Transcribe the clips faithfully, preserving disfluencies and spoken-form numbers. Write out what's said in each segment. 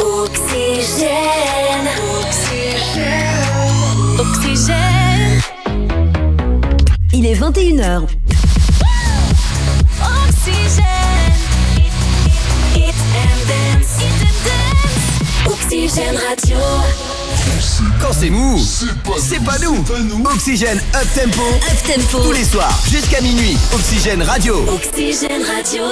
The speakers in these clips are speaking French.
Oxygène. Oxygène. Oxygène. Il est vingt et une heures. Oxygène. Hit and dance. Hit and dance. Oxygène Radio. Quand c'est mou, c'est pas, pas nous. nous. Oxygène Up Tempo. Up Tempo. Tous les soirs jusqu'à minuit. Oxygène Radio. Oxygène Radio.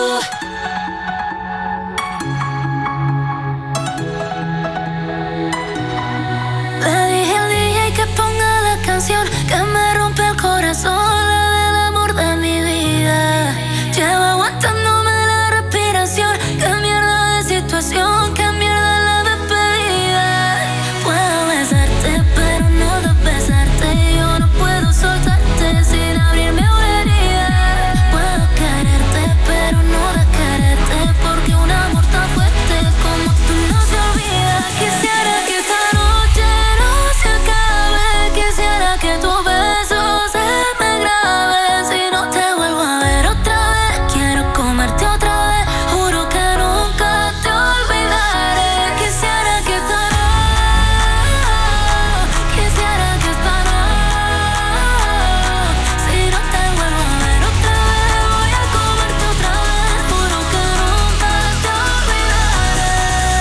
Le dije al D J que ponga la canción que me rompe el corazón, la del amor de mi vida. Llevo aguantándome la respiración. Qué mierda de situación, qué mierda la despedida. Puedo besarte, pero no besarte. Yo no puedo soltarte sin abrirme una herida. Puedo quererte, pero no desquererte, porque un amor tan fuerte como tú no se olvida. Quisiera que esta noche no se acabe. Quisiera que tu beso se me grabe. Si no te vuelvo a ver otra vez, quiero comerte otra vez. Juro que nunca te olvidaré. Quisiera que esta noche, quisiera que esta noche, si no te vuelvo a ver otra vez, voy a comerte otra vez. Juro que nunca te olvidaré.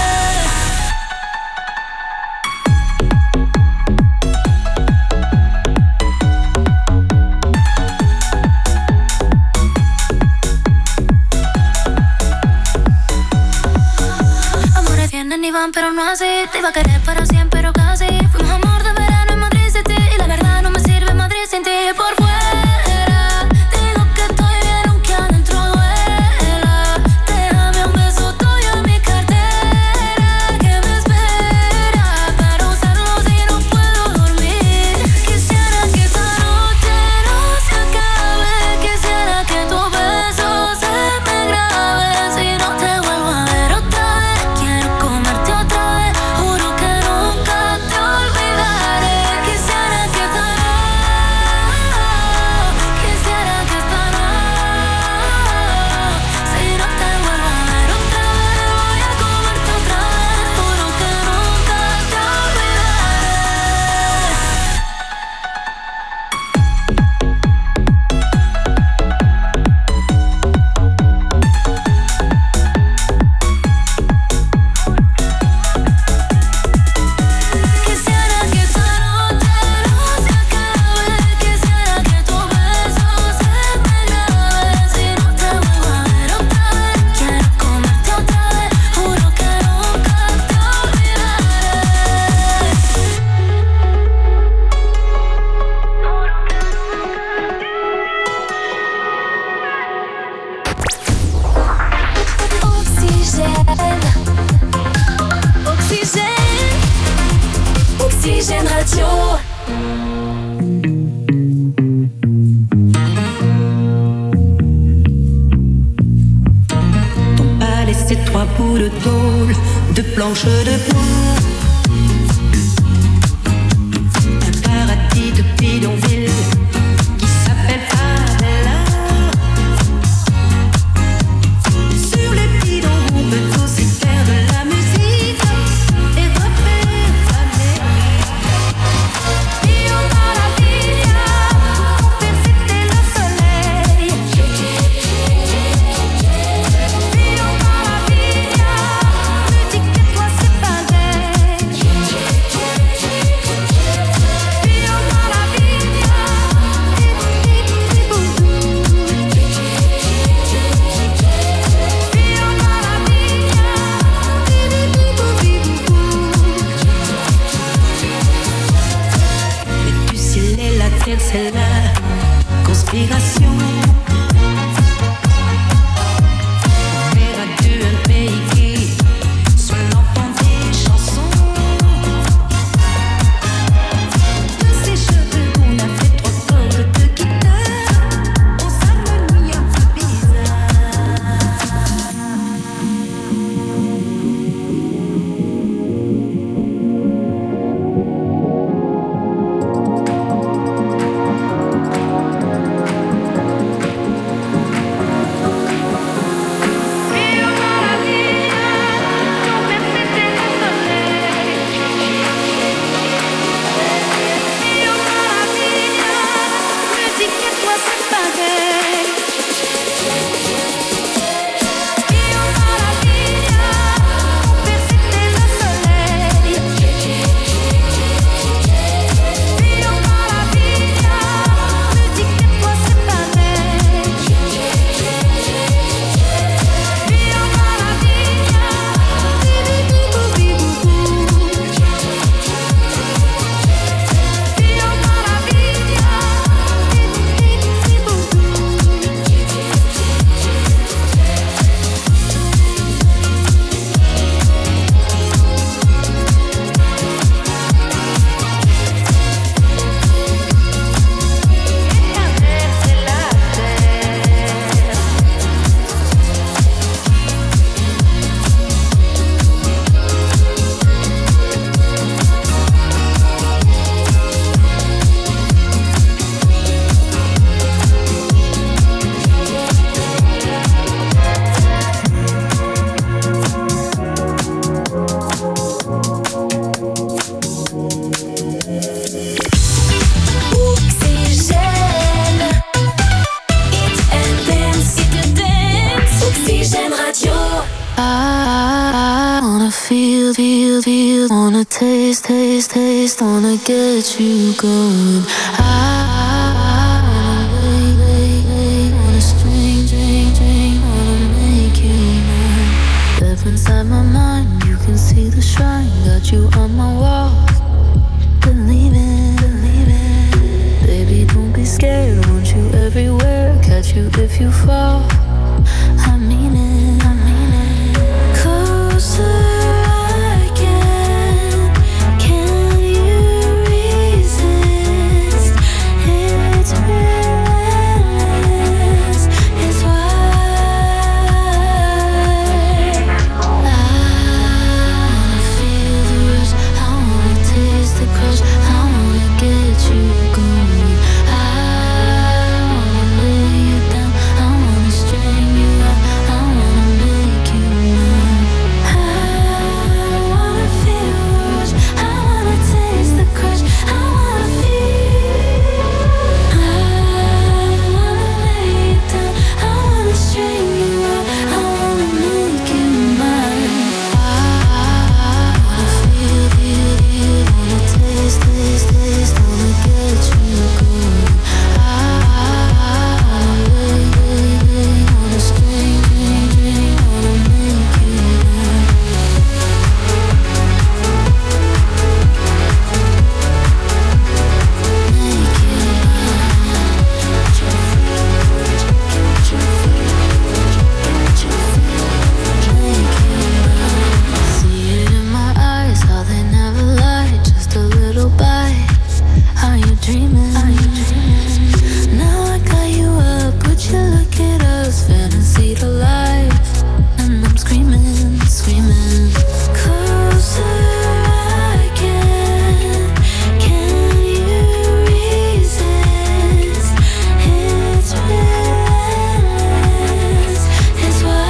Amores vienen y van, pero no así. Te iba a querer para siempre, pero casi. Fuimos amor de verano en Madrid City, y la verdad no me sirve Madrid sin ti. Por fuera digo que estoy bien, aunque adentro duela. Déjame un beso tuyo en mi cartera, que me espera para usarlo si no puedo dormir. Quisiera que esta noche no se acabe. Quisiera que tu beso se me grabe. Si no te vuelvo a ver otra vez, quiero comerte otra vez. Juro que nunca te olvidaré. Quisiera que esta noche, quisiera que esta noche, si no te vuelvo a ver otra vez, voy a comerte otra vez. Juro que nunca te Quisiera que esta noche no se acabe. Quisiera que tu beso se me grabe. Si no te vuelvo a ver otra vez, quiero comerte otra vez. Juro que nunca te Oxygène. Oxygène. Oxygène Radio. Ton palais, c'est trois bouts de tôle, de planches de bois. Un paradis de bidonville qui s'appelle Favela. Sur les bidons, on peut aussi faire de la musique et refaire sa mélodie. Io maravilla, per c'était le soleil. Io maravilla, musique et toi c'est pareil. feel, feel, feel. Wanna taste, taste, taste. Wanna get you going. I wanna lay, lay, lay. Wanna string, string, string. Wanna make you mine. Step inside my mind, you can see the shrine. Got you on my wall. Believe it, believe it. Baby, don't be scared. I want you everywhere. Catch you if you fall. I mean it, I mean it. Closer I get. Can you resist? It's relentless. It's why I wanna feel the rush. I wanna taste the crush. I wanna get you going. I wanna lay you down. I wanna string you out. I wanna make you mine. I wanna feel the rush. I wanna taste the crush. I wanna feel. I wanna lay you down. I wanna string you out. I wanna make you mine. I wanna feel, feel, feel. Wanna taste, taste, taste. Wanna get you going. I wanna lay, lay, lay. Wanna string, string, string. Wanna make you mine. Make you see it in my eyes, how they never lie. Just a little bite. Are you dreaming? Are you dreaming? Now I got you up. Would you look at us? Fantasy to life. And I'm screaming, screaming. Closer I get. Can you resist? It's relentless. It's why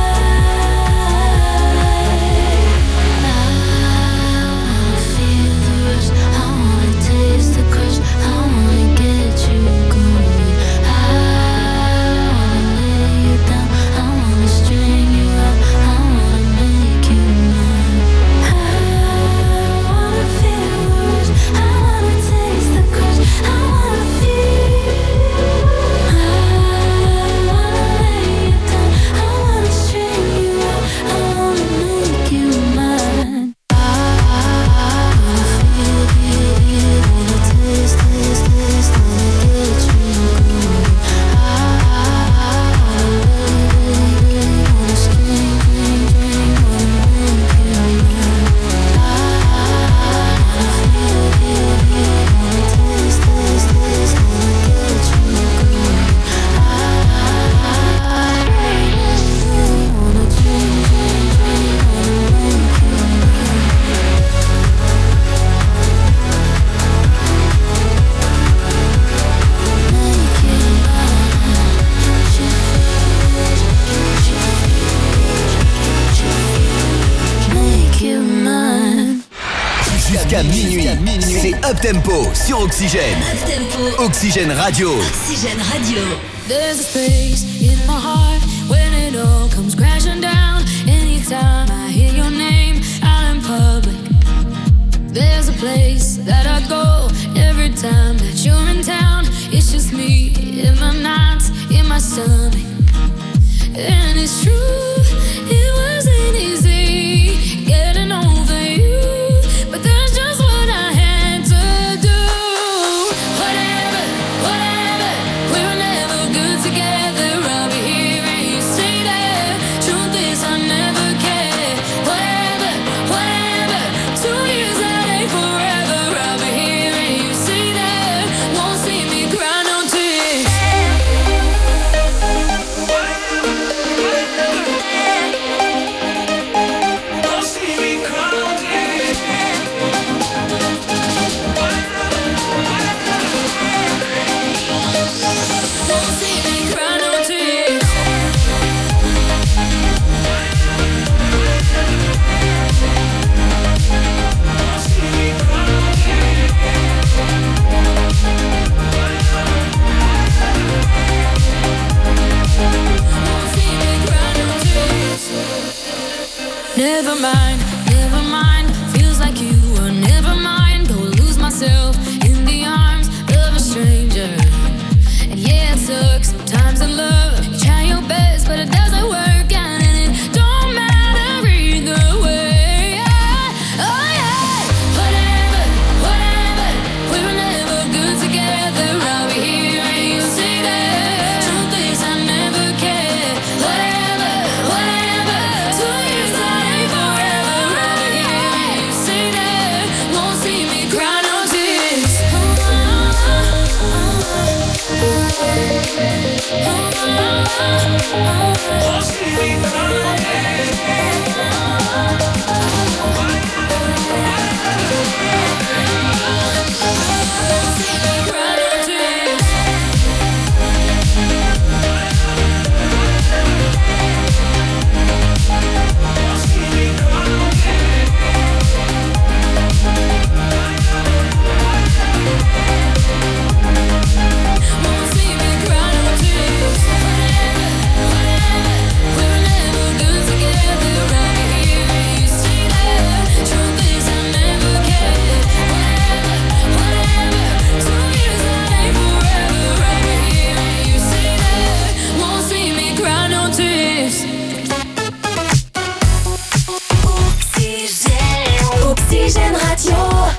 I wanna feel the rush. I wanna taste the crush. I wanna get you going. I wanna lay you down. I wanna string you out. I wanna make you mine. I wanna feel the rush. I wanna taste the crush. I wanna feel. I wanna lay you down. I wanna string you out. I wanna make you mine. I wanna feel, feel, feel. Wanna taste, taste, taste. Wanna get you going. I wanna lay, lay, lay. Wanna string, string, string. Wanna make you mine. I wanna feel, feel, feel. Wanna taste, taste, taste. Wanna get you going. I wanna drink, drink, drink. Wanna make you mine. Make you mine. Make you mine. Jusqu'à minuit, c'est Up Tempo sur Oxygène. Up Tempo. Oxygène Radio. Oxygène Radio. There's a space in my heart when it all comes crashing down. Anytime I hear your name out in public, there's a place that I go every time that you're in town. It's just me in my nights, in my stomach. And it's true, it wasn't easy getting over you, but that's just what I had to do. Whatever, whatever, we were never good together. I'll be here and you stay there. Truth is I never cared. Whatever, whatever, two years that ain't forever. I'll be here and you stay there. Won't see me cry no tears. feels like you were never mine. Go lose myself in the arms of a stranger. And yeah, it sucks sometimes in love. You try your best, but it doesn't work out, and it don't matter either way. Oh yeah, whatever, whatever. We were never good together. I'll be here and you say that. Truth is, I never cared. Whatever, whatever. Two years that ain't forever. I'll be here and you say that. Won't see me cry no tears. Oxygène Radio.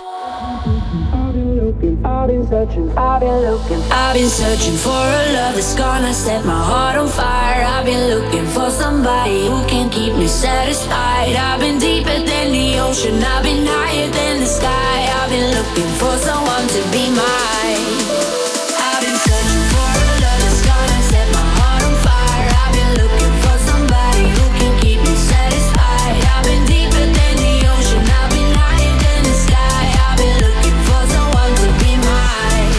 I've been searching, I've been looking, I've been searching for a love that's gonna set my heart on fire. I've been looking for somebody who can keep me satisfied. I've been deeper than the ocean, I've been higher than the sky. I've been looking for someone to be mine. I've been searching for a love that's gonna set my heart on fire. I've been looking for somebody who can keep me satisfied. I've been deeper than the ocean, I've been higher than the sky. I've been looking for someone to be mine.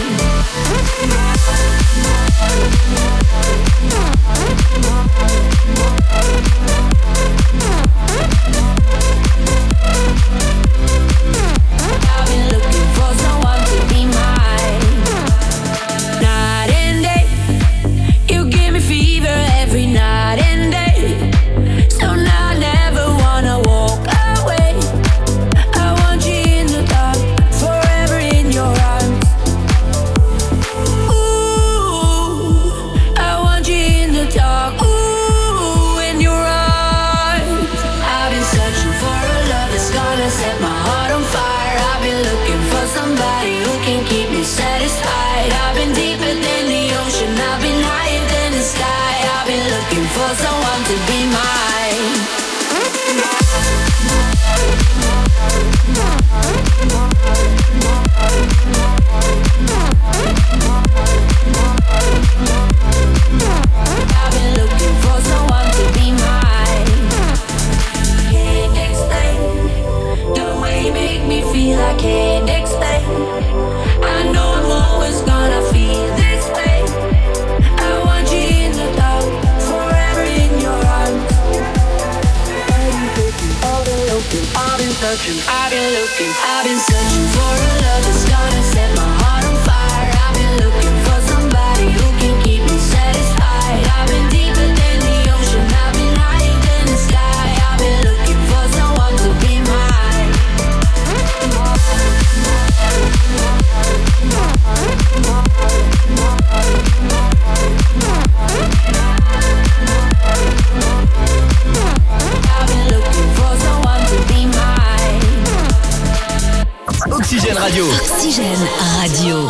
I've been looking for someone to be mine. Night and day, you give me fever every night and day. So now I never wanna walk away. I want you in the dark, forever in your arms. Ooh, I want you in the dark, ooh, in your arms. I've been searching for a love that's gonna set my heart on fire. I've been looking for somebody who can keep me satisfied. I've been deeper than the ocean, I've been higher than the sky. I've been looking for someone to be mine. I've been looking for someone to be mine. Can't explain the way you make me feel. I can't explain. I know I'm always gonna feel this way. I want you in the dark, forever in your arms. I've been looking, I've been searching, I've been looking, I've been searching for a love that's gonna set my heart on fire. I've been looking for somebody who can keep me satisfied. I've been deeper than the ocean, I've been higher than the sky. I've been looking for someone to be mine. I've been looking for someone to be mine. Oxygène Radio. Oxygène Radio.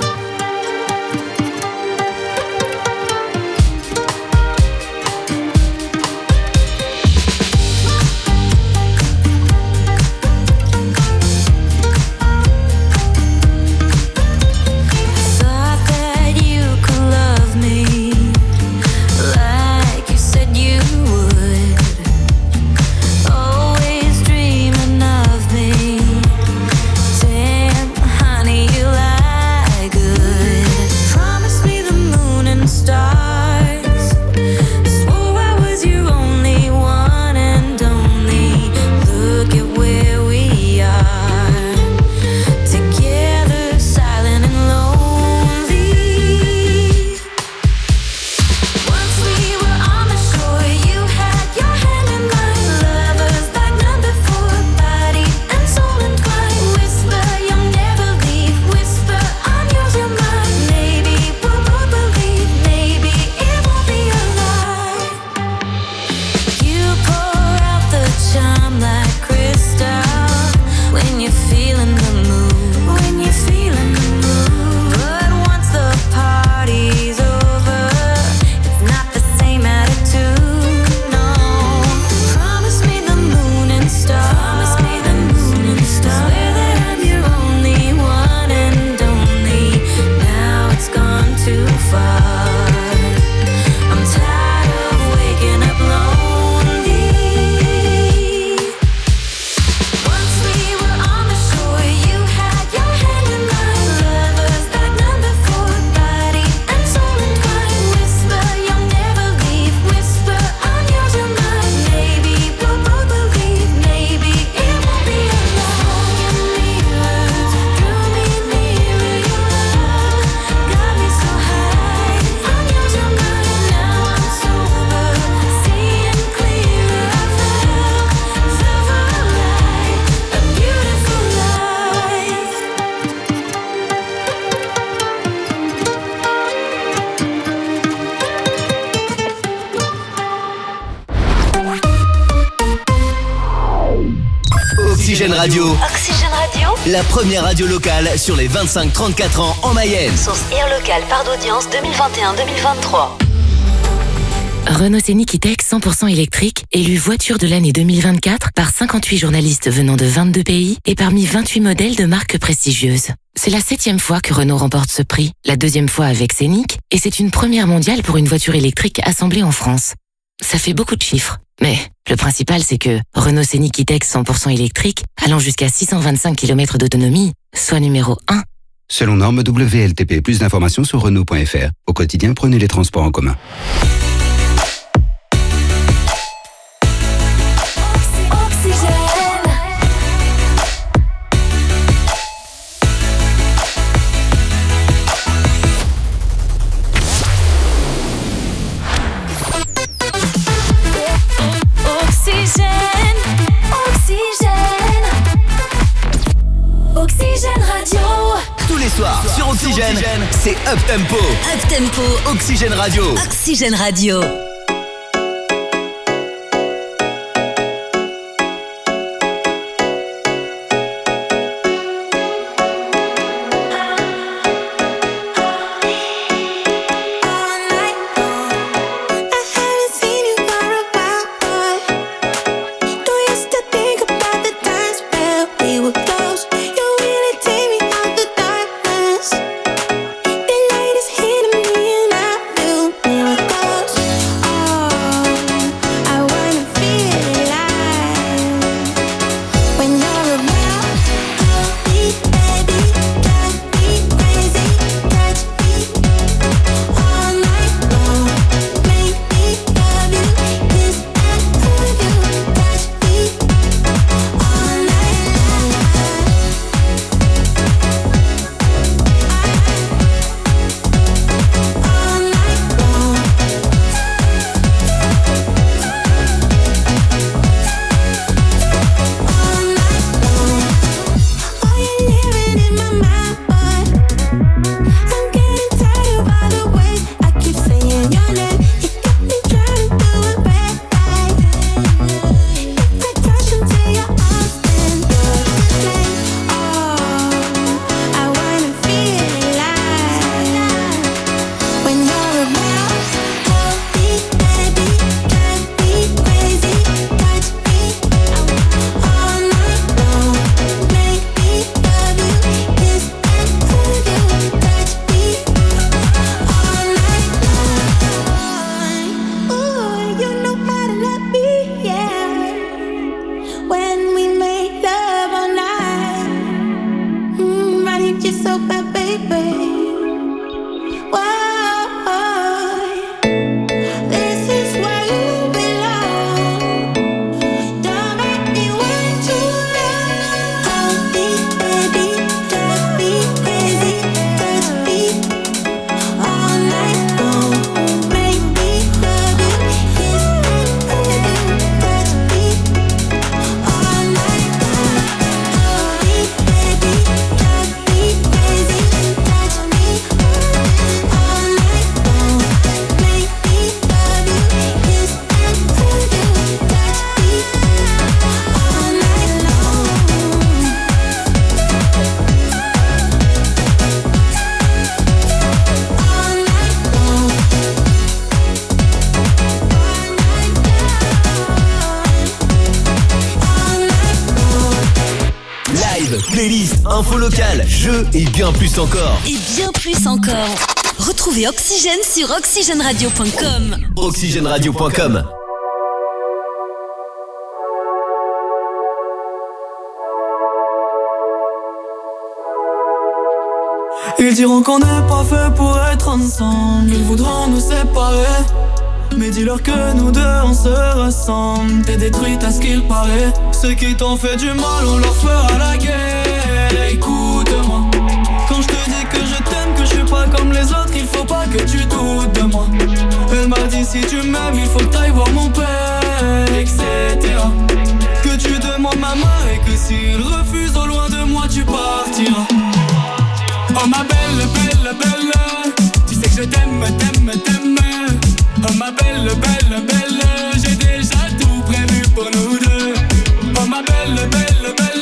Thought that you could love me like you said you would. Always dreaming of me. Damn, honey, you lied. Oxygène Radio, Oxygène Radio. la première radio locale sur les vingt-cinq trente-quatre ans en Mayenne. Source Air Local part d'audience deux mille vingt et un deux mille vingt-trois. Renault Scénic E-Tech cent pour cent électrique, élu voiture de l'année deux mille vingt-quatre par cinquante-huit journalistes venant de vingt-deux pays et parmi vingt-huit modèles de marques prestigieuses. C'est la septième fois que Renault remporte ce prix, la deuxième fois avec Scénic, et c'est une première mondiale pour une voiture électrique assemblée en France. Ça fait beaucoup de chiffres, mais le principal c'est que Renault Scénic E-Tech cent pour cent électrique, allant jusqu'à six cent vingt-cinq kilomètres d'autonomie, soit numéro un. Selon norme W L T P, plus d'informations sur Renault point F R. Au quotidien, prenez les transports en commun. Oxygène Radio. Tous les soirs sur Oxygène, c'est Up Tempo. Up Tempo. Oxygène Radio. Oxygène Radio. Playlist, info locale, jeux et bien plus encore. Et bien plus encore. Retrouvez Oxygène sur oxygène radio point com. oxygène radio point com. Ils diront qu'on n'est pas fait pour être ensemble. Ils voudront nous séparer, mais dis-leur que nous deux on se ressemble. T'es détruite à ce qu'il paraît. Ceux qui t'ont fait du mal, on leur fera la guerre. Écoute-moi, quand je te dis que je t'aime, que je suis pas comme les autres, il faut pas que tu doutes de moi. Elle m'a dit si tu m'aimes, il faut que t'ailles voir mon père, et cetera. Que tu demandes ma main et que s'il refuse au loin de moi, tu partiras. Oh ma belle, belle, belle, tu sais que je t'aime, t'aime, t'aime. Oh ma belle, belle, belle, j'ai déjà tout prévu pour nous deux. Oh ma belle, belle, belle,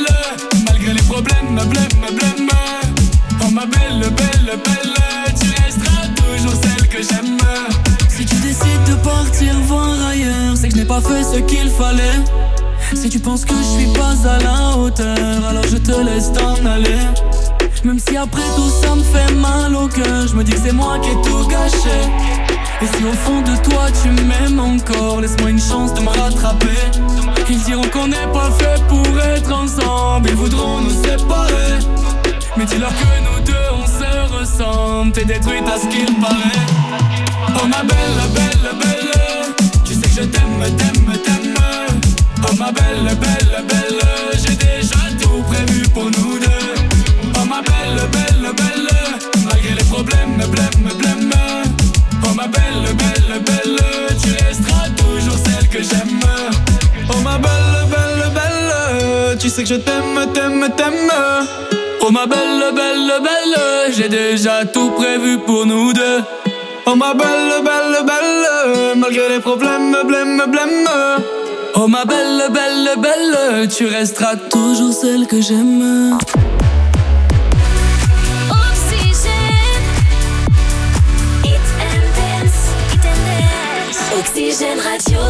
ce qu'il fallait. Si tu penses que je suis pas à la hauteur, alors je te laisse t'en aller. Même si après tout ça me fait mal au cœur, je me dis que c'est moi qui ai tout gâché. Et si au fond de toi tu m'aimes encore, laisse-moi une chance de me rattraper. Ils diront qu'on n'est pas fait pour être ensemble, ils voudront nous séparer. Mais dis-leur que nous deux on se ressemble, t'es détruite à ce qu'il paraît. Oh ma belle, belle, belle, tu sais que je t'aime, t'aime, t'aime. Oh ma belle, belle, belle, j'ai déjà tout prévu pour nous deux. Oh ma belle, belle, belle, malgré les problèmes, blême, blême. Oh ma belle, belle, belle, tu resteras toujours celle que j'aime. Oh ma belle, belle, belle, tu sais que je t'aime, t'aime, t'aime. Oh ma belle, belle, belle, j'ai déjà tout prévu pour nous deux. Oh ma belle, belle, belle, malgré les problèmes, blême, blême. Oh ma belle, belle, belle, tu resteras toujours celle que j'aime. Oxygène Radio.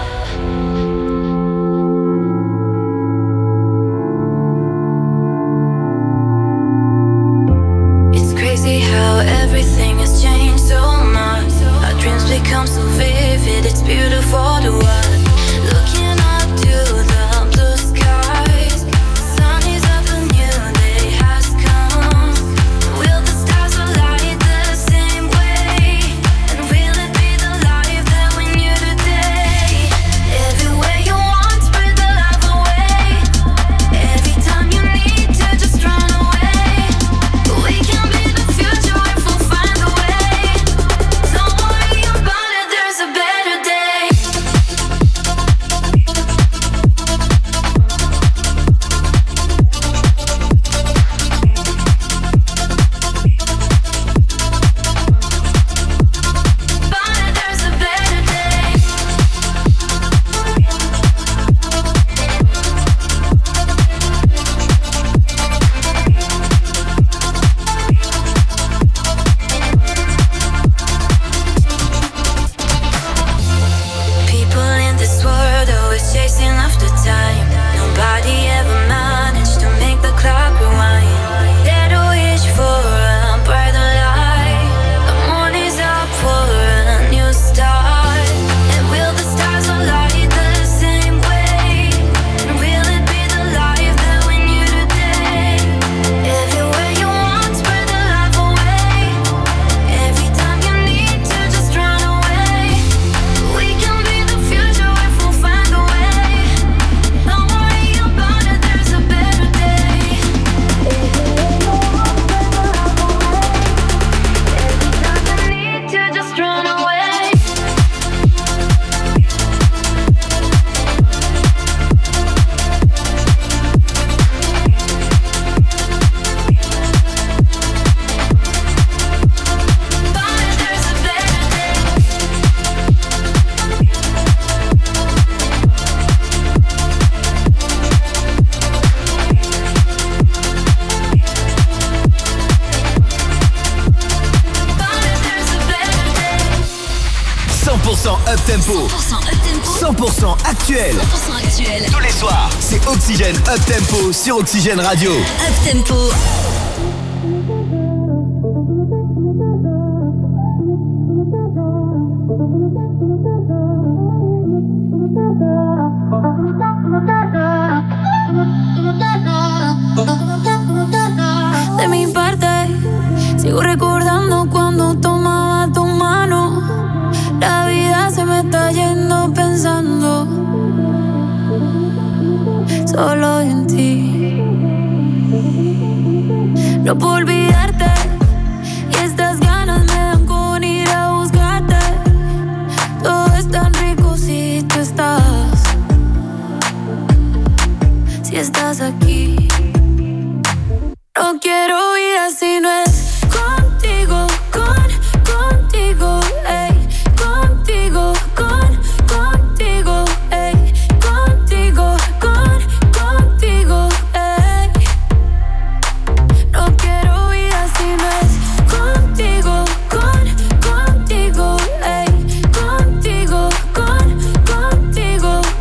It's crazy how everything has changed so much. Our dreams become so vivid, it's beautiful to watch. Looking up to the blue skies, sun is up, a new day has come. Will the stars align the same way? And will it be the life that we knew today? Everywhere you want, spread the love away. Every time you need to just run away. We can be the future if we'll find a way. Don't worry about it, there's a better day. But there's a better day. People in this world always chasing after time. Nobody ever managed to make the clock rewind. Dare to wish for a brighter light. The moon is up for a new start. And will the stars align the same way? And will it be the life that we knew today? Everywhere you want, spread the love away. Every time you need to just run away. We can be the future if we'll find a way. Don't worry about it, there's a better day. Every time you need to just run away. But there's a better day. But there's a better day. cent pour cent up tempo, cent pour cent up tempo, cent pour cent actuel. cent pour cent actuel. Tous les soirs, c'est Oxygène up tempo sur Oxygène Radio. Up tempo. De mi parte, sigo recordando cuando tomaba tu mano. La vida se me está yendo pensando solo en ti. No puedo olvidarte y estas ganas me dan con ir a buscarte. Todo es tan rico si tú estás, si estás aquí. No quiero vida si no es contigo, con, contigo, ey, contigo, con, contigo, ey, contigo, con, contigo, ey. No quiero vida si no es contigo, con, contigo, ey, contigo, con, contigo,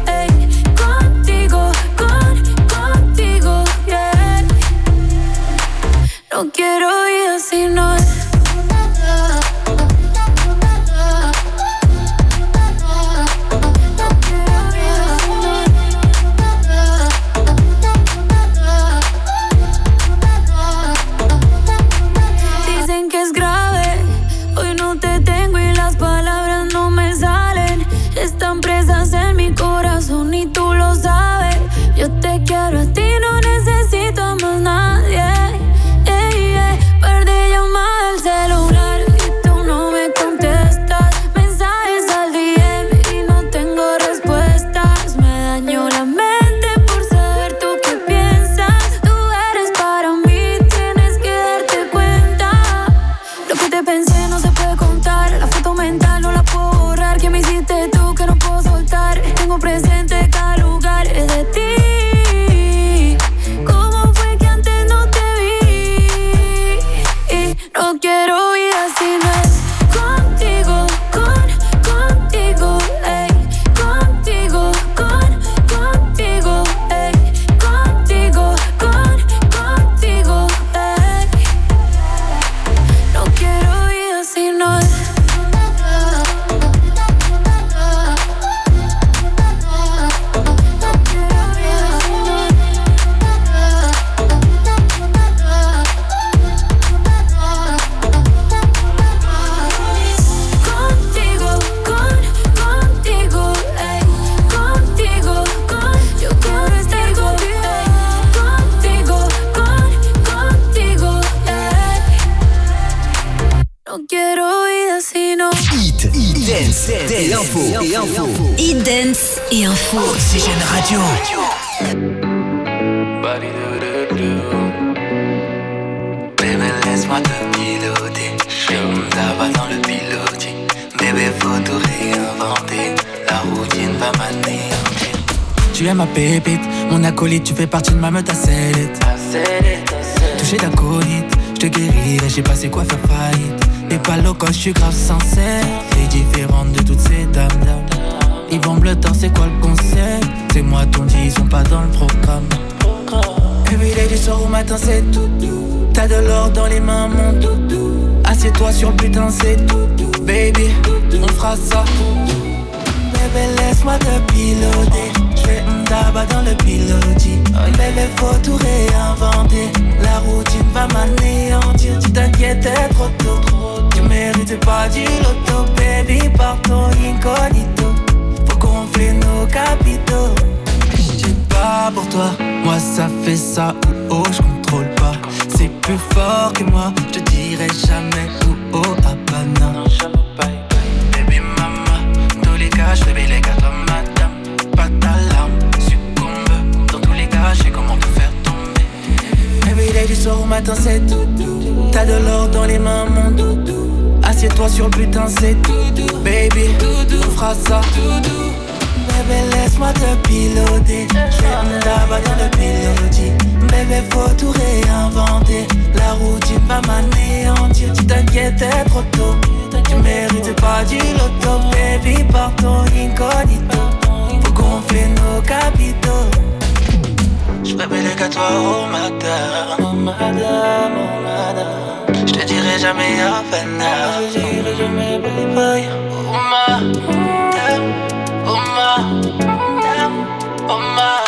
Dance et info. Et info. Hit Dance et info. Oxygène Radio. Bébé, laisse-moi te piloter. Je là-bas dans le pilotis. Bébé, faut tout réinventer. La routine va m'anéantir. Tu es ma pépite, mon acolyte, tu fais partie de ma meute à célite. Touché d'acolyte, je te guérirai, je sais pas c'est quoi faire faillite. Et pas loco, je suis grave sincère. T'es différente de toutes ces dames, dames. Ils vont bleuter, c'est quoi le concept? C'est moi ton dit, ils sont pas dans le programme. Everyday du soir au matin c'est tout doux. T'as de l'or dans les mains mon doudou. Assieds-toi sur le putain c'est tout doux. Baby, on fera ça. Bébé laisse-moi te piloter. J'fais m'daba dans le pilotis. Bébé faut tout réinventer. La routine va m'anéantir. Tu t'inquiètes trop tôt. Tu mérites pas du loto. Baby partons incognito. Faut gonfler nos capitaux. J'suis pas pour toi. Moi ça fait ça ou oh j'contrôle pas. C'est plus fort que moi. Je dirai jamais ou oh Habana. Non jamais bye bye. Baby mama. Dans tous les cas j'fais les quatre madame. Pas ta larme, succombe. Dans tous les cas j'sais comment te faire tomber. Everyday du soir au matin c'est tout doux. T'as de l'or dans les mains mon doudou. Assieds-toi sur le putain c'est tout doux. Baby, on fera ça. Bébé laisse-moi te piloter. J'fais m'daba dans le pilotis. Bébé faut tout réinventer. La routine va m'anéantir. Tu t'inquiètes trop tôt. Tu mérites pas du loto. Baby partons incognito. Faut gonfler nos capitaux. J'fais les qu'à toi oh madame. Oh madame, oh madame. J'te dirai jamais Havana. Je dirai jamais bye bye. Oh madame. Oh madame, oh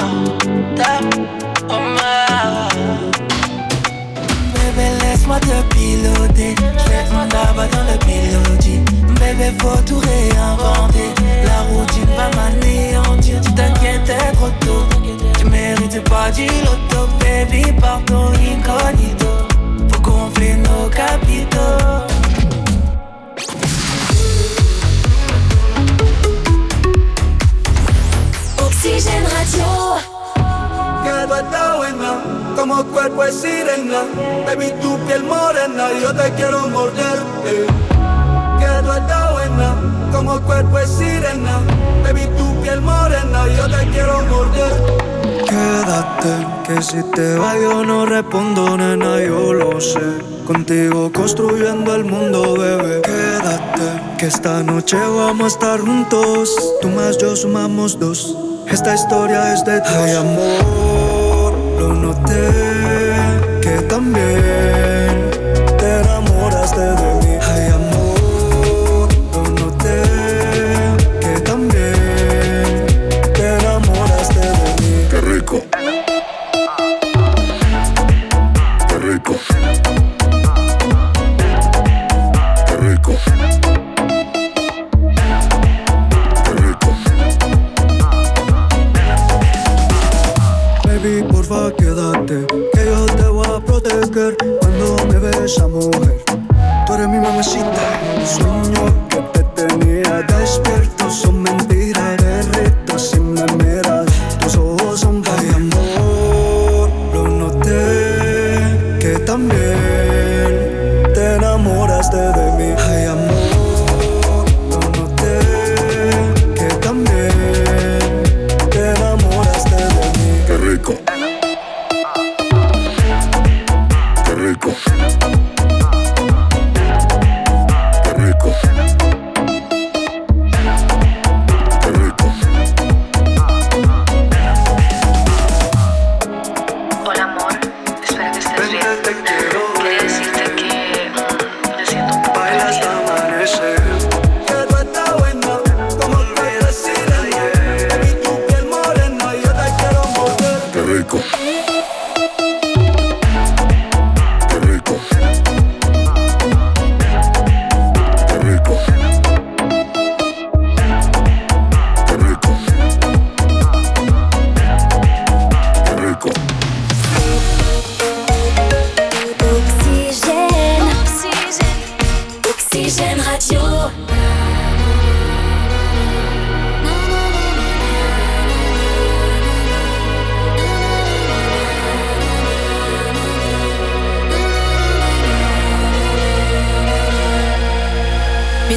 madame, oh madame. Bébé laisse-moi te piloter. J'fais m'daba dans le pilotis. Bébé faut tout réinventer. La routine va m'anéantir. Tu t'inquiètes trop tôt. Tu mérites pas du loto. Baby partons incognito. Faut gonfler nos capitaux. Oxygène Radio. Que tú estás buena, como cuerpo es sirena. Baby, tu piel morena, yo te quiero morder. Eh. Que tú estás buena, como cuerpo es sirena. Baby, tu piel morena, yo te quiero morder. Quédate, que si te va yo no respondo, nena, yo lo sé. Contigo construyendo el mundo, bebé. Quédate, que esta noche vamos a estar juntos. Tú más yo sumamos dos. Esta historia es de dos. Ay, amor, lo noté, que también te enamoraste de mí. Ay, amor, lo noté, que también te enamoraste de mí. Qué rico. Qué rico. Qué rico. Baby, porfa, quédate, que yo te voy a proteger cuando me ves a mujer. Tú eres mi mamacita, sueño que te tenía despierto. Son mentiras, derrito si me miras. Tus ojos son para amor. Lo noté, que también te enamoraste de mí. Ay, amor, lo noté, que también te enamoraste de mí. Qué rico. Qué rico. Qué rico. Qué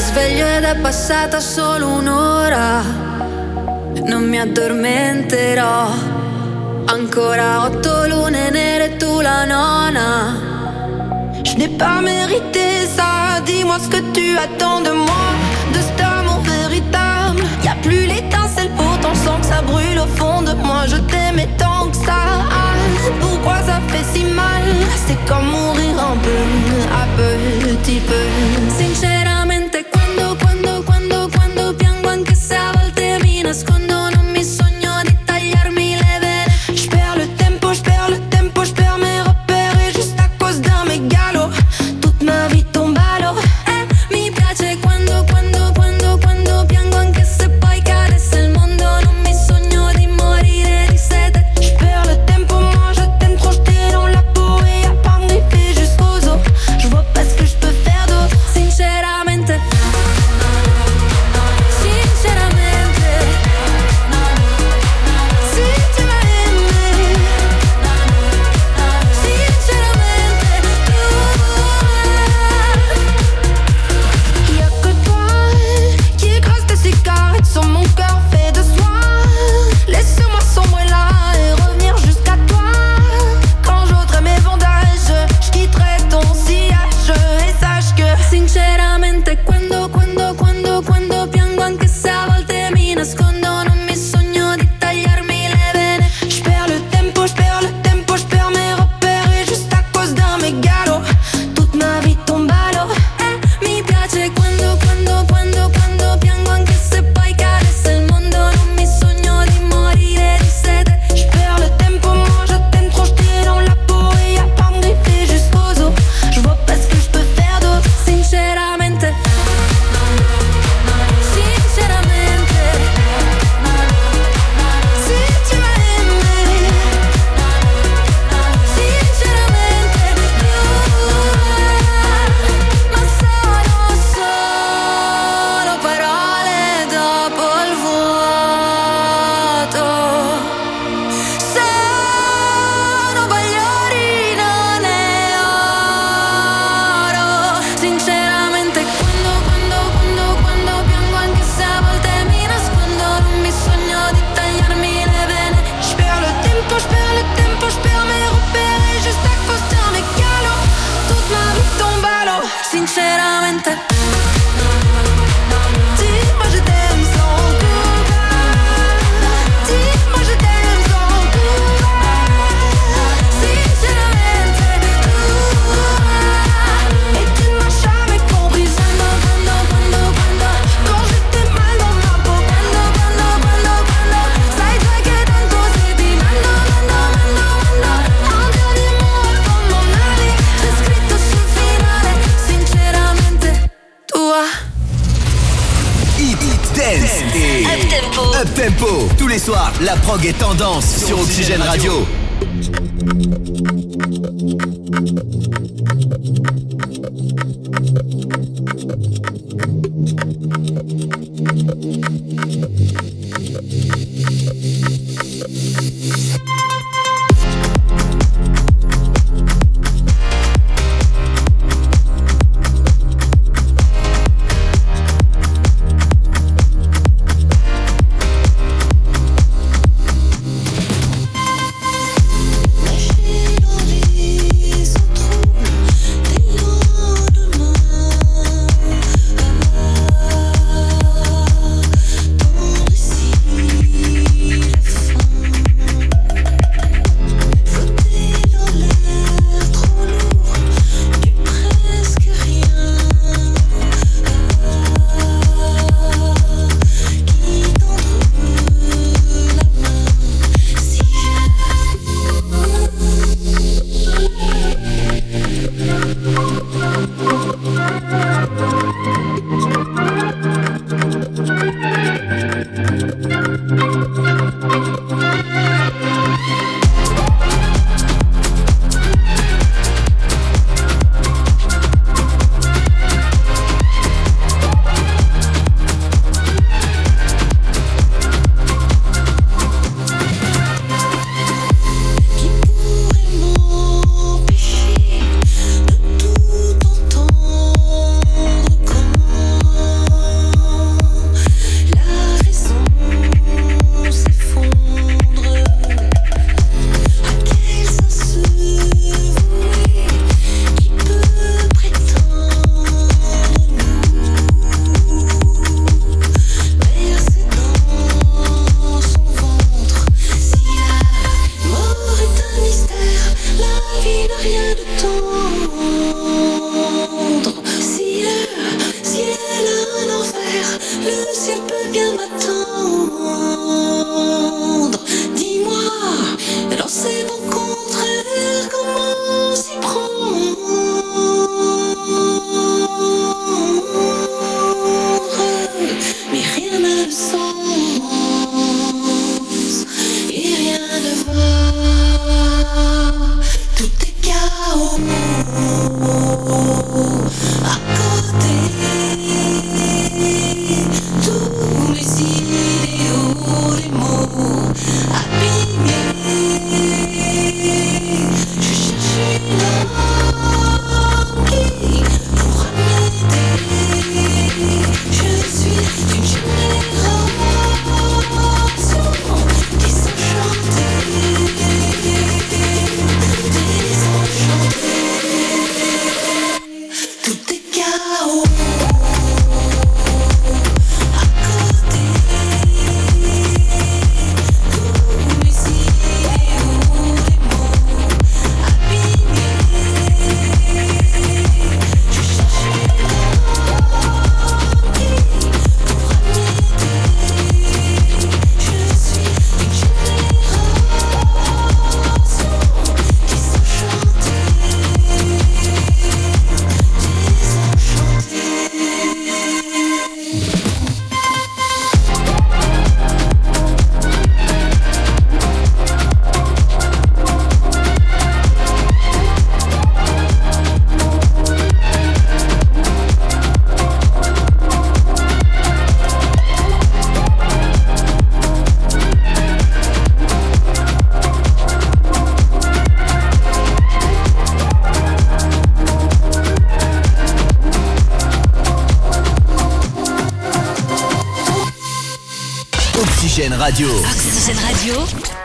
sveglio ed è passata solo un'ora. Non mi addormenterò. Ancora otto lune nere, tu la nona. Je n'ai pas mérité ça. Dis-moi ce que tu attends de moi, de cet amour véritable. Y'a plus l'étincelle, pourtant sens que ça brûle au fond de moi. Je t'aimais tant que ça. Pourquoi ça fait si mal? C'est comme mourir un peu, à petit peu. Sinceramente quando, quando, quando, quando piango, anche se a volte mi nascondo, non mi sogno di tagliarmi le vene. J'perds le tempo, j'perds le tempo, j'perds mes repères. Et juste à cause d'un mégalo, toute ma vie tombe à l'eau. Eh, mi piace quando, quando, quando, quando piango, anche se poi cadesse il mondo, non mi sogno di morire di sete. J'perds le tempo, moi je t'aime trop, j't'ai dans la peau. Et y'a pas me griffer jusqu'aux os. Je vois pas ce que je peux faire d'autre. Sinceramente, sinceramente, si tu m'as aimé, sinceramente, y'a que toi qui écrase tes cigarettes sur mon cœur fait de soie. Laisse-moi sombrer là et revenir jusqu'à toi. Quand j'ôterai mes bandages, j'quitterai ton sillage. Et sache que sinceramente quando, quando, quando, quando piango, anche se a volte mi nascondo, non mi sogno di tagliarmi le vene. j'perds le tempo, j'perds le tempo, j'perds mes repères. Et juste à cause d'un mégalo, toute ma vie tombe à l'eau. Eh, mi piace quando, quando, quando, quando piango, anche se poi cadesse il mondo, non mi sogno di morire di sete. J'perds le tempo, moi je t'aime trop, j't'ai dans la peau. Et y'a pas me griffer jusqu'aux os. Je vois pas ce que je peux faire d'autre. Sinceramente, sinceramente, Si tu m'as aimé, sinceramente, ma sono solo parole dopo il vuoto. Sono bagliori, non è oro. Sinceramente quando, quando, quando, quando piango, anche se a volte mi nascondo, non mi sogno di tagliarmi le vene. j'perds le tempo, j'perds le tempo, j'perds mes repères. Et juste à cause d'un mégalo, toute ma vie tombe à l'eau. Sinceramente, Dis-moi je t'aime sans coupable. Dis-moi je t'aime sans coupable. sinceramente, Et tu ne m'as jamais comprise. quando, quando, quando, quando, Quand j'étais mal dans ma peau. quando, quando, quando, quando, sai già che tanto se ti mando, mando, mando, mando Un dernier mot avant m'en aller. c'è scritto sul finale, sinceramente, tua. Hit, hit, dance et Up Tempo. Up Tempo. Tous les soirs, la prog est tendance sur Oxygène Radio. rien de tendre. Ciel, ciel, un enfer, le ciel peut bien m'attendre. Dis-moi, alors c'est mon contraire, comment s'y prendre? Mais rien n'a de sens et rien ne va. Tout est chaos à côté. Tous mes idéaux, les mots abîmés. Je cherche une âme qui pourra m'aider. Je suis d'une génération désenchantée. Tout est chaos à côté. Tous mes idéaux, les mots abîmés. Je cherche une âme qui pourra m'aider. Je suis d'une génération désenchantée. Oxygène Radio. Oxygène Radio.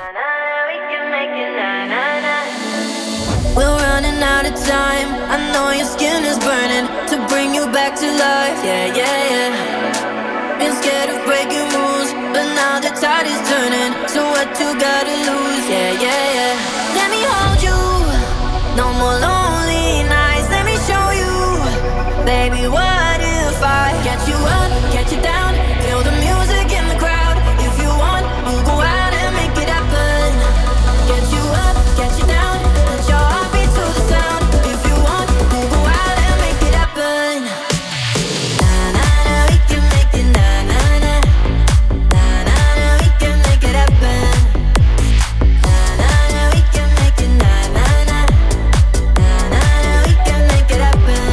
We're running out of time. I know your skin is burning to bring you back to life. Yeah, yeah, yeah. Been scared of breaking rules, but now the tide is turning. So what you gotta lose? Yeah, yeah, yeah. Let me hold you. No more lonely nights. Let me show you, baby. What if I get you up, get you down, feel the music in the crowd? If you want, we'll go out and make it happen. Get you up, get you down, let your heart beat to the sound. If you want, we'll go out and make it happen. Na na na, we can make it. Na na na, na na na, we can make it happen. Na na na, we can make it. Na na na, na na na, we can make it happen.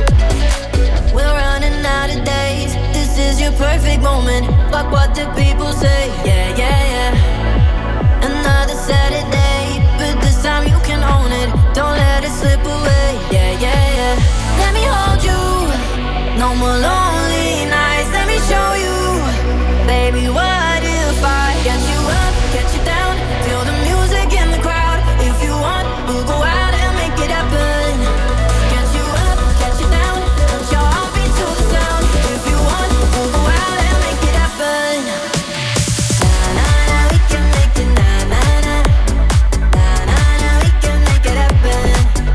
We're running out of days. This is your perfect moment. Fuck what the people say. Yeah, yeah, yeah. Another Saturday, but this time you can own it. Don't let it slip away. Yeah, yeah, yeah. Let me hold you. No more lonely nights. Let me show you, baby. What if I get you up, get you down, feel the music in the crowd? If you want, we'll go out and make it happen. Get you up, get you down, let your heart beat to the sound. If you want, we'll go out and make it happen. Na na na, we can make it. Na na na, na na na, we can make it happen.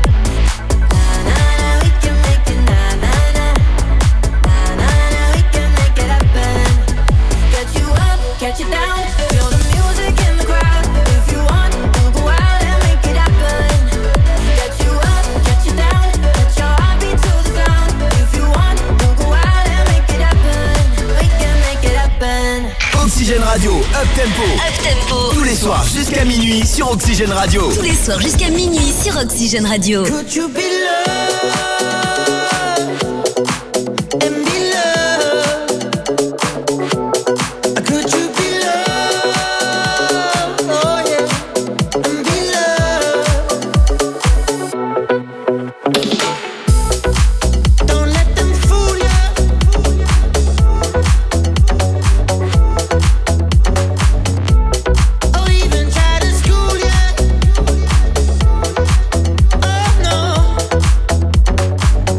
Na na na, we can make it. Na na na, na na na, we can make it happen. Get you up, get you down, feel the music in the crowd. If you want, we'll go out and make it happen. Get you up, get you down, let your heart beat to the sound. If you want, we'll go out and make it happen. We can make it happen. Oxygène Radio, Up Tempo. Up Tempo. Tous les soirs jusqu'à minuit sur Oxygène Radio. Tous les soirs jusqu'à minuit sur Oxygène Radio. Could you be loved and be loved? Could you be loved, oh yeah, and be loved? Don't let them fool ya. Or even try to school ya. Oh no.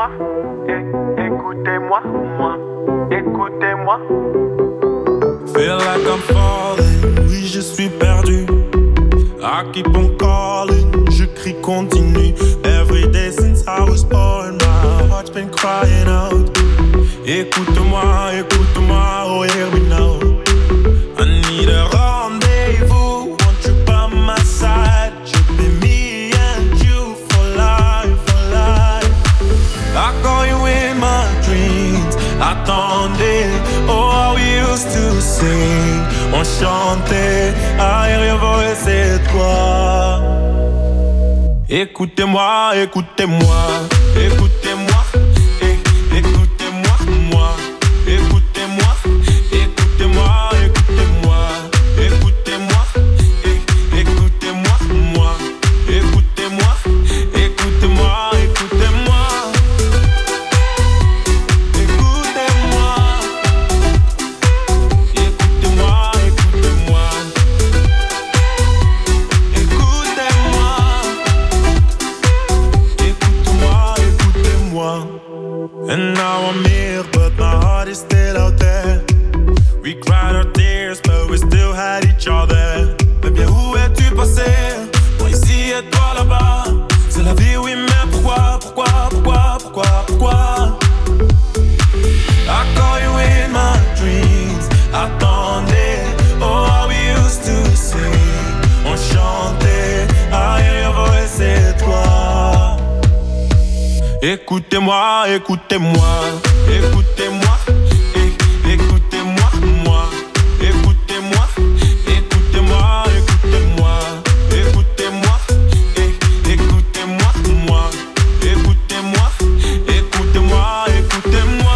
écoutez-moi, eh, écoutez-moi, moi, écoutez-moi. Feel like I'm falling, oui je suis perdu. I keep on calling, je crie continue. Every day since I was born, my heart's been crying out. Écoute-moi, écoute-moi, oh hear me now. I need a rendezvous, want you by my side. Should be me and you for life, for life. I call you in my dreams, attendez. Oh how we used to sing, on chantait. I hear your voice, c'est toi. Écoutez-moi, écoutez-moi, écoutez-moi. And now I'm here, but my heart is still out there. We cried our tears, but we still had each other. Mais bien où es-tu passé? Moi ici et toi là-bas. C'est la vie, oui, mais pourquoi, pourquoi, pourquoi, pourquoi, pourquoi? I call you in my dreams. Attendez, oh how we used to sing. On chantait, I hear your voice, c'est toi. Écoutez-moi, écoutez-moi, écoutez-moi, é- écoutez-moi, moi, écoutez-moi, écoutez-moi, écoutez-moi, écoutez-moi, é- écoutez-moi, moi, écoutez-moi, écoutez-moi, écoutez-moi,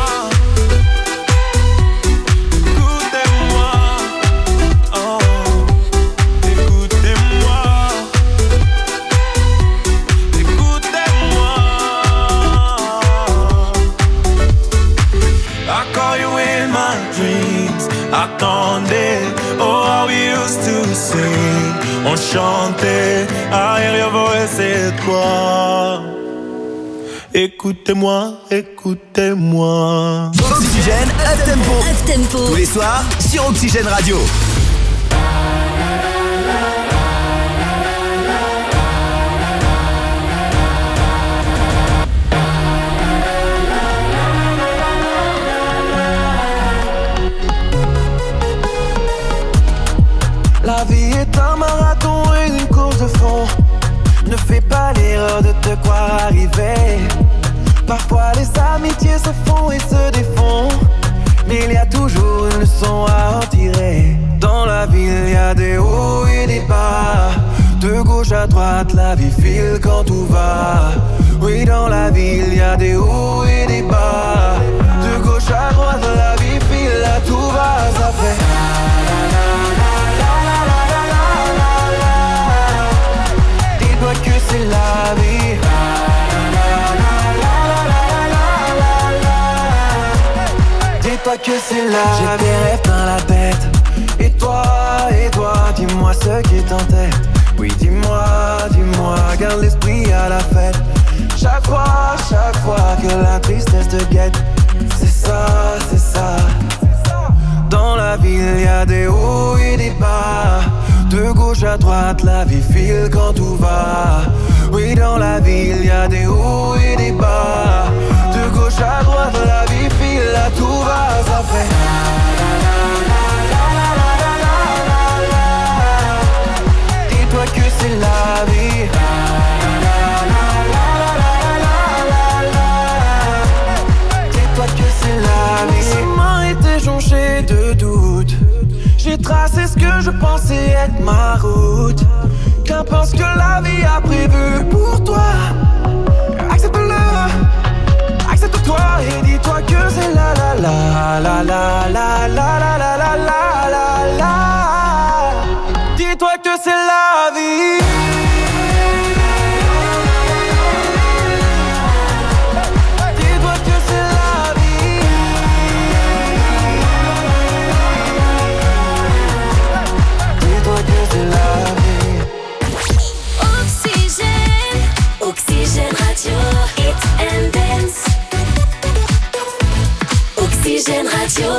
écoutez-moi, oh, écoutez-moi, écoutez-moi. I call you in my dreams. Attendez, oh how we used to sing. On chantait, I hear your voice, c'est toi. Écoutez-moi, écoutez-moi. Oxygène Up Tempo. Up Tempo. Tous les soirs sur Oxygène Radio. La vie est un marathon et une course de fond. Ne fais pas l'erreur de te croire arrivé. Parfois les amitiés se font et se défont, mais il y a toujours une leçon à en tirer. Dans la ville il y a des hauts et des bas. De gauche à droite la vie file quand tout va. Oui, dans la ville il y a des hauts et des bas. De gauche à droite la vie file, là tout va, ça fait. Dis-toi que c'est la vie. Dis-toi que c'est la vie. J'ai des rêves dans la tête. Et toi, et toi, dis-moi ce qui t'entête. Oui, dis-moi, dis-moi, garde l'esprit à la fête. Chaque fois, chaque fois que la tristesse te guette. C'est ça, c'est ça. Dans la ville, il y a des hauts et des bas. De gauche à droite, la vie file quand tout va. Oui, dans la ville, il y a des hauts et des bas. De gauche à droite, la vie file, là tout va, ça fait. Dis-toi que c'est la vie. Dis-toi que c'est la vie. Mon chemin était jonché de doutes. J'ai tracé ce que je pensais être ma route. Qu'importe ce que la vie a prévu pour toi. Accepte-le, accepte-toi et dis-toi que c'est la la la la la la la la la la la la. Dis-toi que c'est la vie. Dis-toi que c'est la vie. Dis-toi que c'est la vie. Oxygène. Oxygène Radio. Hit and dance. Oxygène Radio.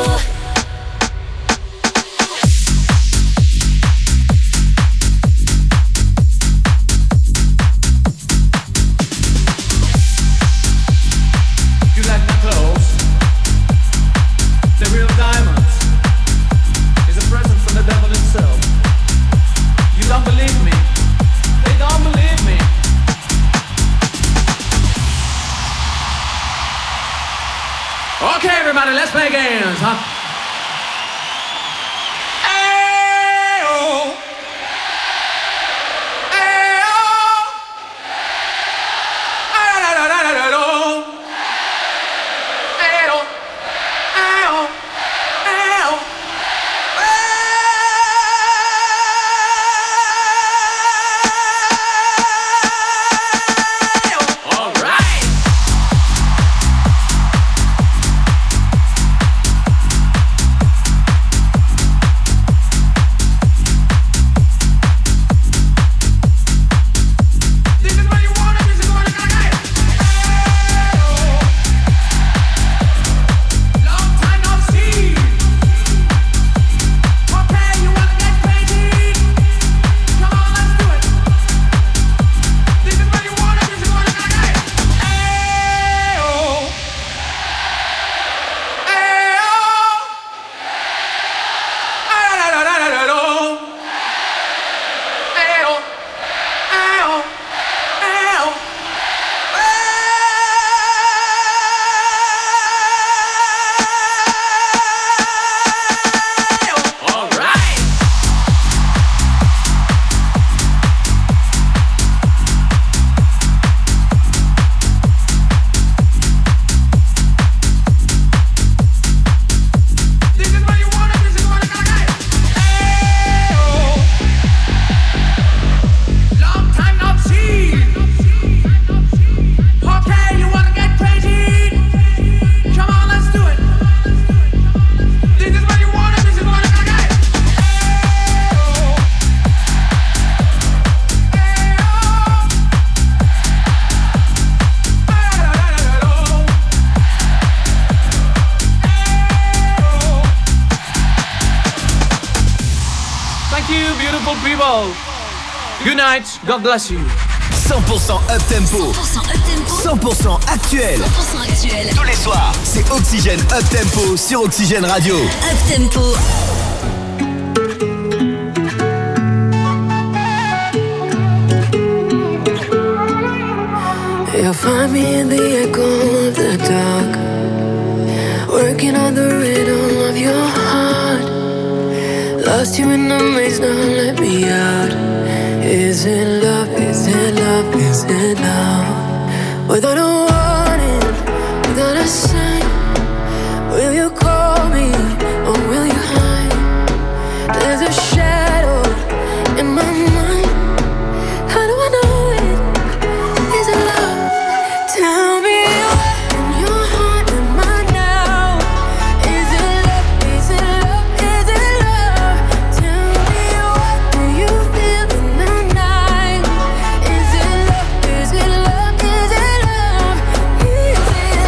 Okay, everybody, let's play games, huh? Ayo. Ayo. Ayo. Ayo. Ayo. Ayo. All right. Good night, God bless you. cent pour cent up-tempo. cent pour cent actuel. cent pour cent actuel. Tous les soirs, c'est Oxygène Up-tempo sur Oxygène Radio. Up-tempo. You'll find me in the echo of the dark, working on the rhythm of your heart. Lost you in the maze, now let me out. Is it love, is it love, is it love? Without a warning, without a sign, will you call me or will you hide? There's a shadow in my mind. How do I know it? Is it love? Tell me what in your heart am I now? Is it love, is it love, is it love? Tell me what do you feel in the night? Is it love, is it love, is it love? Is it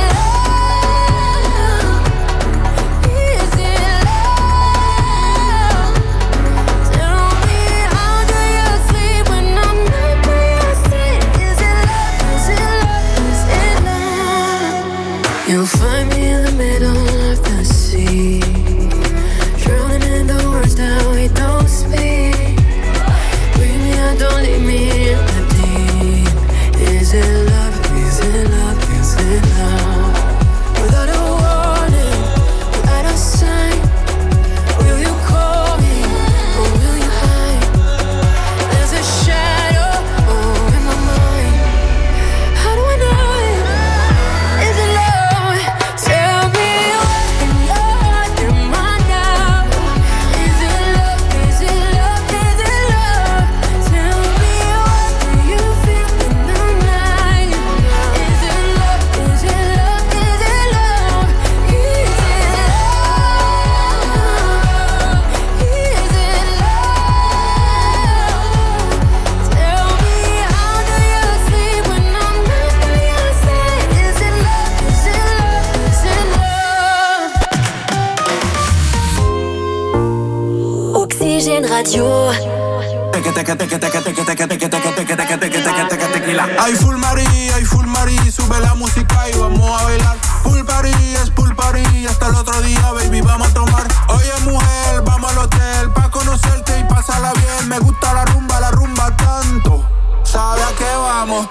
love? Is it love? Tell me how do you sleep when I'm not by your side? Is it love, is it love, is it love? You'll find me in the middle of the sea, drowning in the words that we don't speak. Bring me out, don't leave me in the deep. Is it love, is it love, is it love? Without a warning, without a sign, will you call me or will you hide? There's a shadow oh, in my mind. How do I know it? Is it love? Tell me what in your heart am I now? Is it love? Is it love? Is it love? Tell me what do you feel in the night? Radio. Ay full Mari, ay full Mari, sube la música y vamos a bailar. Full party, es full party, hasta el otro día, baby, vamos a tomar. Oye mujer, vamos al hotel, pa' conocerte y pasarla bien. Me gusta la rumba, la rumba tanto, ¿sabe a qué vamos?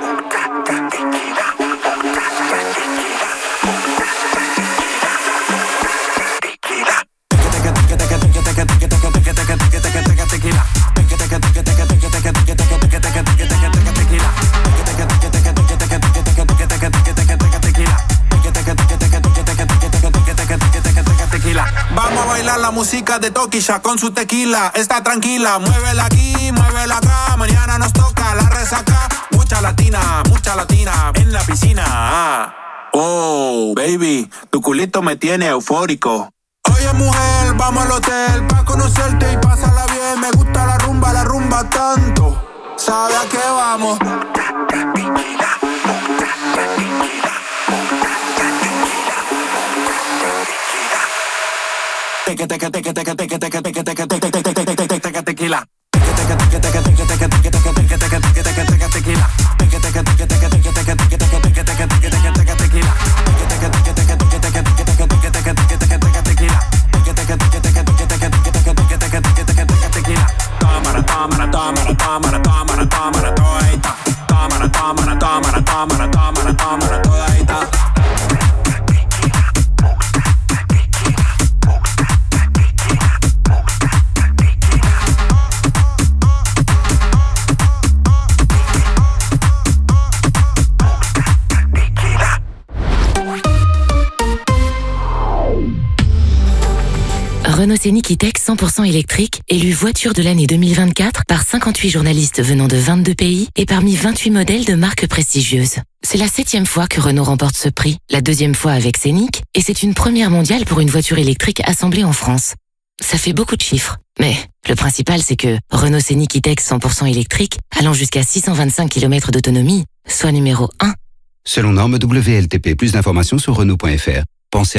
Vamos a bailar la música de Tokisha con su tequila. Está tranquila, muévela aquí, muévela acá. Mañana nos toca la resaca. Mucha latina, mucha latina en la piscina. Oh, baby, tu culito me tiene eufórico. Oye mujer, vamos al hotel pa' conocerte y pasarla bien. Me gusta la rumba, la rumba tanto, ¿sabe a qué vamos? Tequila. Tequila. Tequila. Tómala, tómala, tómala, tómala, tómala, tómala, todita. Tómala, tómala, tómala, tómala, tómala, tómala, todita. Renault Scénic E-Tech cent pour cent électrique, élu voiture de l'année deux mille vingt-quatre par cinquante-huit journalistes venant de vingt-deux pays et parmi vingt-huit modèles de marques prestigieuses. C'est la septième fois que Renault remporte ce prix, la deuxième fois avec Scénic, et c'est une première mondiale pour une voiture électrique assemblée en France. Ça fait beaucoup de chiffres, mais le principal c'est que Renault Scénic E-Tech cent pour cent électrique, allant jusqu'à six cent vingt-cinq kilomètres d'autonomie, soit numéro un. Selon norme W L T P, plus d'informations sur Renault point F R. Pensez